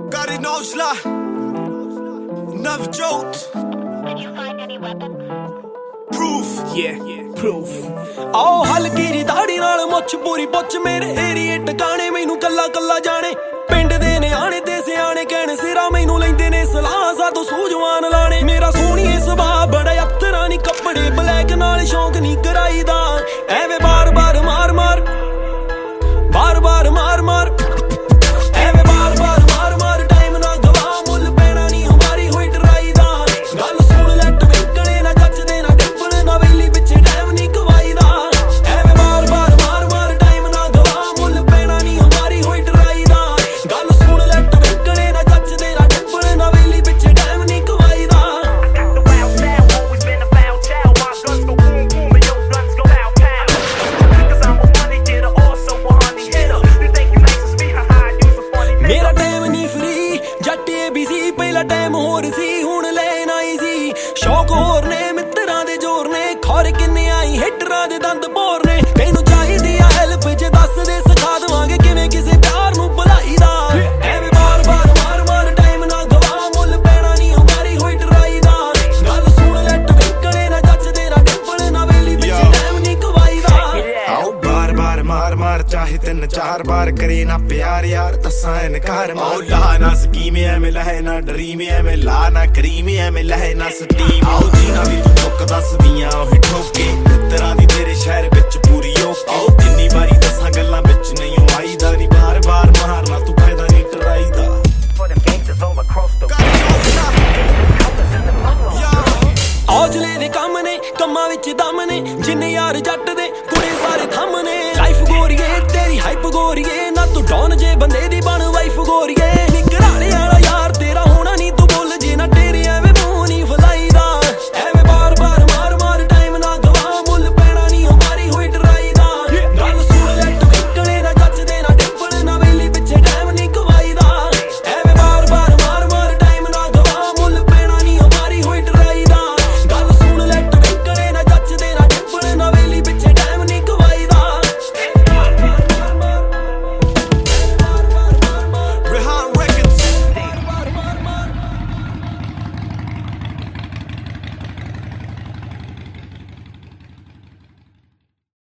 Got it, no slide. Never joked. Did you find any weapons? Proof. Yeah, proof. ਆਓ ਹਲਕੀ ਜੀ ਦਾੜੀ ਨਾਲ ਮੁੱਛ ਪੂਰੀ ਪੁੱਛ ਮੇਰੇ ਏਰੀਏ ਟਿਕਾਣੇ ਮੈਨੂੰ ਕੱਲਾ ਕੱਲਾ ਜਾਣੇ ਪਿੰਡ ਦੇ ਨਿਆਣੇ ਤੇ ਸਿਆਣੇ ਕਹਿਣ ਸਿਰਾ ਮੈਨੂੰ ਲੈਂਦੇ ਨੇ ਸਲਾਹ ਸਾਤੋਂ ਸੂਝਵਾਨ ਲਾਣੇ ਮੇਰਾ ਸੋਹਣੀਏ ਸੁਭਾਅ ਬੜਾ ਅਫਤਰਾਂ ਨੀ ਕੱਪੜੇ ਬਲੈਕ ਨਾਲ ਸ਼ੌਂਕ ਨਹੀਂ ਕਰਾਈਦਾ ਐਵੇਂ ਬਾਰ ਬਾਰ ਮਾਰ ਮਾਰ ਬਾਰ ਬਾਰ ਮਾਰ ਮਾਰ ਐਵੇਂ ਬਾਰ ਬਾਰ ਮਾਰ ਮਾਰ ਟਾਈਮ ਨਾ ਗਵਾ ਮੁੱਲ ਪੈਣਾ ਨਹੀਂ ਹਮਾਰੀ ਹੋਈ ਡਰਾਈ ਦਾ ਗੱਲ ਸੁਣ ਲੈ ਟਵਿੰਕਲੇ ਨਾ ਕੱਚਦੇ ਨਾ ਡਿੰਪਲ ਨਾ ਵੇਲੀ ਵਿੱਚ ਟਾਈਮ ਨਹੀਂ ਗਵਾਈਦਾ ਐਵੇਂ ਬਾਰ ਬਾਰ ਮਾਰ ਮਾਰ ਟਾਈਮ ਨਾ ਗਵਾ ਮੁੱਲ ਪੈਣਾ ਨਹੀਂ ਹਮਾਰੀ ਹੋਈ ਡਰਾਈ ਦਾ ਗੱਲ ਸੁਣ ਲੈ ਟਵਿੰਕਲੇ ਨਾ ਕੱਚਦੇ ਨਾ ਡਿੰਪਲ ਨਾ ਵੇਲੀ ਵਿੱਚ ਟਾਈਮ ਨਹੀਂ ਗਵਾਈਦਾ ਮੇਰਾ ਟਾਈਮ ਨਹੀਂ ਫਰੀ ਜੱਟ ABC ਪਹਿਲਾ ਟਾਈਮ ਹੋਰ ਸੀ ਹੁਣ ਲੈਣ ਆਈ ਸੀ ਸ਼ੌਕ ਹੋਰ ਨੇ ਮਿੱਤਰਾਂ ਦੇ ਜ਼ੋਰ ਨੇ ਖੌਰੇ ਕਿੰਨੇ ਆਈ ਹਿੱਟਰਾਂ ਦੇ ਦੰਦ ਬੋਰ ਨੇ ਤੈਨੂੰ ਚਾਹੀਦੀ ਆ ਹੈਲਪ ਜੇ ਦੱਸ ਦੇ ਸਿਖਾ ਦੇਵਾਂਗੇ ਕਿਵੇਂ ਕਿਸੇ ਪਿਆਰ ਨੂੰ ਭੁਲਾਈਦਾ ਐਵੇਂ ਬਾਰ ਬਾਰ ਮਾਰ ਮਾਰ ਟਾਈਮ ਨਾ ਗਵਾ ਮੁੱਲ ਪੈਣਾ ਨਹੀਂ ਹਮਾਰੀ ਹੋਈ ਡਰਾਈ ਦਾ ਗੱਲ ਸੁਣ ਲੈ ਟਵਿੰਕਲੇ ਨਾ ਜੱਚਦੇ ਨਾ ਡਿੰਪਲ ਨਾ ਵੇਲੀ ਵਿੱਚ ਟਾਈਮ ਨਹੀਂ ਗਵਾਈਦਾ ਆਓ ਬਾਰ ਬਾਰ ਮਾਰ ਮਾਰ ਚਾਹੇ 3-4 ਬਾਰ ਕਰੇ ਨਾ ਪਿਆਰ ਯਾਰ ਤਸਾਂ ਇਨਕਾਰ ਮਾਰ ਲਾ ਨਾ ਸਕੀਮ ਐਵੇਂ ਲਹੇ ਨਾ ਡਰੀਮ ਐਵੇਂ ਲਾ ਨਾ ਕਰੀਮ ਐਵੇਂ ਲਹੇ ਨਾ ਸਟੀਮ ਆਓ ਜੀਨਾ ਵੀ ਤੂੰ ਚੁੱਕ ਦੱਸਦੀਆਂ ਉਹ ਠੋਕੇ ਮਿੱਤਰਾਂ ਦੀ ਤੇਰੇ ਸ਼ਹਿਰ ਵਿੱਚ ਪੂਰੀ ਓਕੇ ਆਓ ਕਿੰਨੀ ਵਾਰੀ ਦੱਸਾਂ ਗੱਲਾਂ ਵਿੱਚ ਨਹੀਂ ਆਈਦਾ ਨਹੀਂ ਬਾਰ ਬਾਰ ਮਾਰਨਾ ਤੂੰ ਫਾਇਦਾ ਨਹੀਂ ਟਰਾਈਦਾ ਔਜਲੇ ਦੇ ਕੰਮ ਨੇ ਕੰਮਾਂ ਵਿੱਚ ਦਮ ਨੇ ਜਿੰਨੇ ਯਾਰ ਜੱਟ ਦੇ ਕੁੜੇ ਸਾਰੇ ਥੰਮ ਨੇ ਲਾਈਫ ਗੋਰੀਏ ਤੇਰੀ ਹਾਈਪ ਗੋਰੀਏ ਨਾ ਤੂੰ ਡੌਨ ਜੇ ਬੰਦੇ ਦੀ ਬਣ ਵਾਈਫ ਗੋਰੀਏ